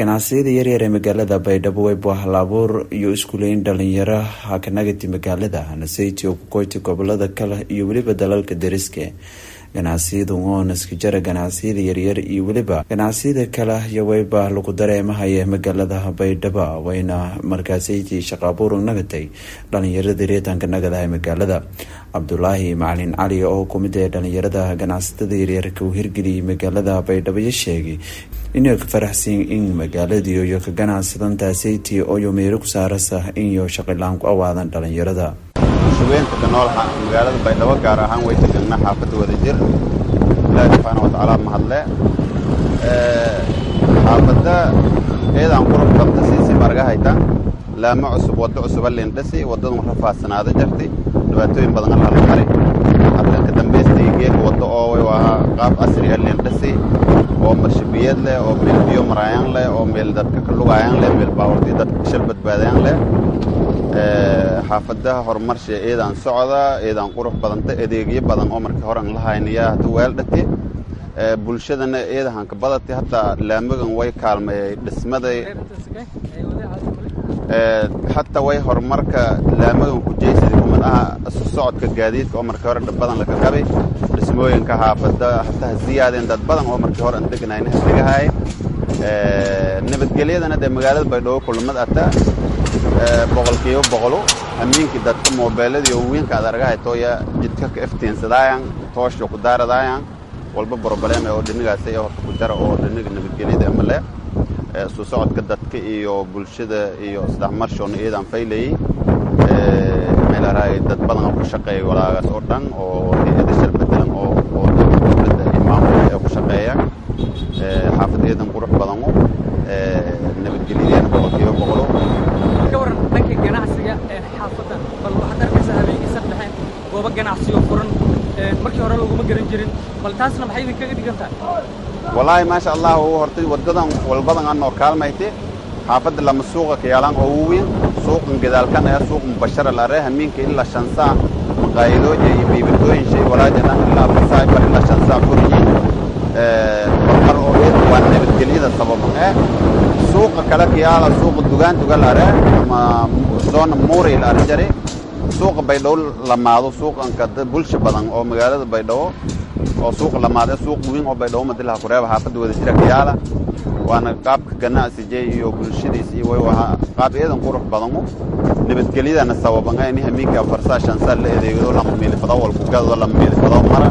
ganacsiyada yaryar ee magaalada Baydhabo way hal-abuur iyo iskuuleyn dhalinyaro ha ka nagati magaalada Naseyti oo ku koyti gobolada kale iyo waliba dalalka deriska ganacsiyada oo naska jara ganacsiyada yaryar iyo waliba ganacsiyada kale iyo wayba lagu dareemahay magaalada Baydhabo wayna markaasay shaqo abuur nagatay dhalinyarada reetanka nagadahay magaalada Abdullahi Macalin Ali oo kumida dhalinyarada ganacsatada yaryar ka hirgeliyay magaalada Baydhabo sheegay inay ka faraxsan in magaalada iyo ka ganacsadanta Naseyti oo meelo ku saarasa in iyo shaqo laan ku awaadan dhalinyarada suuqeynta kanoolha magaalada Baydhabo gaar ahaan way tagana xaafadda Wadajir Ilaahay subhanahu wa ta'ala mahadle xaafadda eedan qurux qabta si marga haytan laama cusub wada cusub leendasi wadada rafaasanaada jirtay dhibaatooyin badan la maray hadda ka dambeystii wada oo way waa qaab casri ah leendasi oo marshabiyad leh oo meel biyo marayaan leh oo meel dadka ka lugayaan leh meel baawartii dadka shil badbaadayaan leh xaafadaha horumarshay eedan socda eedan qurux badanta adeegyo badan oo markii hore aan lahaynaya hada weeldhati bulshadana eedahan ka badatay hatta laamagan way kaalmay dhismaday hatta way horumarka laamagan ku jeesay kumadaha socodka gaadiidka oo markii hore badan la ka qabay dhismooyinka xaafada hatta ziyaadeen dad badan oo markii hore deganayna hadigahay nabadgelyadana magaalada Baydhabo kulamad ata boqolkiiba boqol amiinki dadka moobilada weynka aad aragay tooya jidka ka iftiinsadayaan toosho ku daaradayaan walba problem oo dhinigaas ay horta ku jara oo dhiniga nabadgelyada ama le soo socodka dadka iyo bulshada iyo isdhexmarshoon eedan faylay meelahay dad badan oo ku shaqeeyo walaagaas oo dhan oo idil bedelan oo dowladda imaamka ku shaqeeya xaafadeedan qurux badan oo nabadgelyada boqolkiiba boqol dhanka ganacsiga xaafadda bal waxa arkaysaa habeenkii saddexeen goobo ganacsiyo furan markii hore lagu ma garan jirin bal taasna maxay idin kaga dhigan tahay wallahi ma sha Allah oo hortay wadadan walbadan aan oo kaalmaytay xaafadda lama suuqa ka yaalan oo weyn suuqan gadaalkan ayaa suuq mubashara la reeha minka illa shansa maqaayado iyo biibitooyin shay walaajana illa fasaay bar illa shansa furiyin mar oo waan nabadgelyada sabab suuqa kala kiyaala suuqa dugaantuga la reeha ama zona muuri la arjari suuqa Baydhabo lamaado suuqan ka bulsho badan oo magaalada Baydhabo oo suuq lamaado suuq weyn oo Baydhabo madalaha ku reeba xaafadda Wadajir kiyaala waana qaabka ganacsiga iyo bulshadiisa iyo way waxa qaab eedan qurux badan nabadgelyada sababan ay hamiinka farsashan sal eedeeyo la meel fadawal ku gado la meel fadaw mara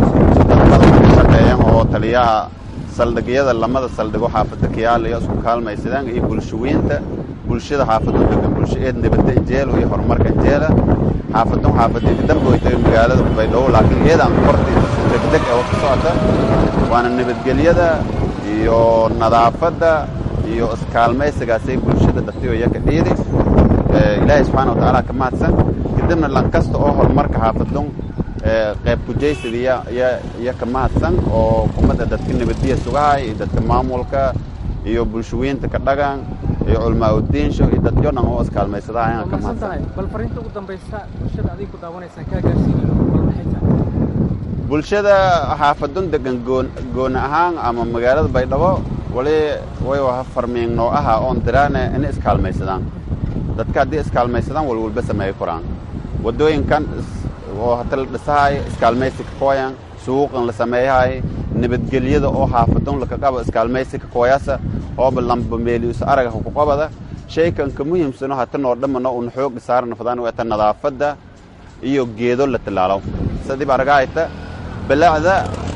shaqeeyaan oo taliyaha saldhigyada lamada saldhigo xaafadda kiyaala iyo isku kaalmaysadaan iyo bulshada xaafadda degan bulshada nabadda jeel iyo horumarka jeela xaafadda damboytay magaalada Baydhabo laakiin eedan qortay degdeg oo socota waana nabadgelyada iyo nadaafada iyo iskaalmaysiga say bulshada dadka iyo ka dhiiri Ilaahay subhanahu wa ta'ala kama hadsan kadibna lan kasta oo horumarka xaafaddu qayb ku jeysadiya ya kama hadsan oo kumada dadka nabadiyada sugahay dadka maamulka iyo bulshooyinka ka dhagan iyo culmaa diinsho iyo dadka dhan oo iskaalmaysadaan kama hadsan bal fariinta ugu dambaysa bulshada adiga ku daawanaysan ka gaarsiinayno bal maxay tahay bulshada xaafadun degan goon ahaan ama magaalada Baydhabo way waa farmiin noo aha oo diraana in iskaalmaysadaan dadka hadii iskaalmaysadaan walba sameey koraan wadooyinkan oo hatal dhisahay iskaalmaysiga kooyan suuqan la sameeyay nabadgelyada oo xaafadun la ka qabo iskaalmaysiga kooyasa oo balamba meeliis araga ku qabada shaykan ka muhiimsan oo hata noo dhamano oo xoog saarna fadaan oo tan nadaafada iyo geedo la talaalo sadii aragayta balacda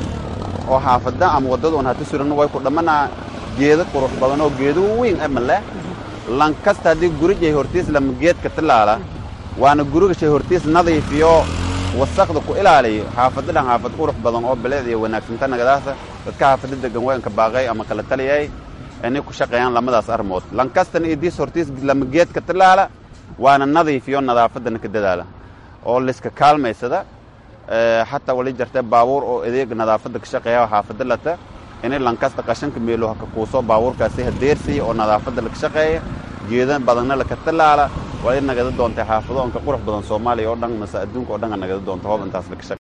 oo xaafadda ama wadada oo hata suran way ku dhamana geedo qurux badan oo geedo weyn ama la lan kasta hadii guriga hortiis lama geed ka talaala waana guriga shay hortiis nadiif iyo wasaqda ku ilaaliyo xaafadda xaafad qurux badan oo balad iyo wanaagsan tan nagadaasa dadka xaafadda degan way ka baaqay ama kala taliyay inay ku shaqeeyaan lamadaas armood lan kasta idii hortiis lama geed ka talaala waana nadiif iyo nadaafadana ka dadaala oo liska kaalmaysada hatta wali jartay baabuur oo adeeg nadaafada ka shaqeeya xaafadda lata inay lankasta qashanka meelo ka kuuso baabuurkaasi hadeersi oo nadaafada la shaqeeya geedan badanna la ka talaala waa in nagada doonta xaafado oo ka qurux badan Soomaaliya oo dhan masa adduunka oo dhan nagada doonta hoob intaas la